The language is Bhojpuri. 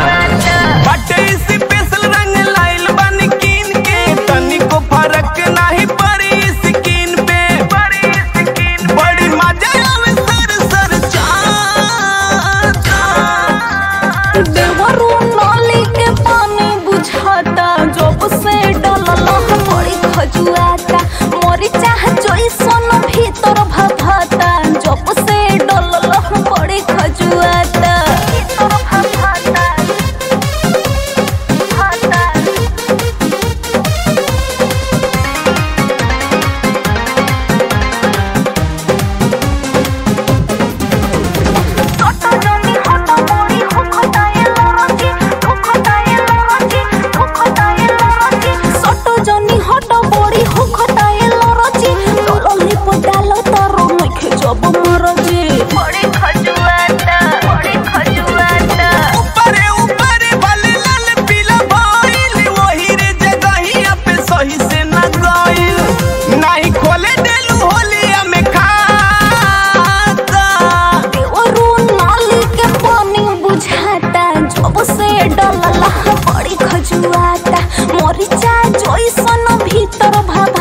बटे स्पेशल रंग लाइल बन कीन के तनिको फर्क नहीं पड़ी स्किन पे बड़ी मजा आवे सर सर चाहता देवरू नली के पानी बुझाता जब से डलला बड़ी खजुआता मोरी चाह जइसन भीतर भभाता जब से डलला बड़ी खजुआता भीतर भभाता ऊपरे ऊपरे भले लाल पीला भइल वही रे जगहिया पे सही से न गइल नहीं खोले देलू होलिया में खाता देवरू नाली के पानी बुझाता जब से डलला बड़ी खजुआता मोरी चाह जइसन भीतर भभाता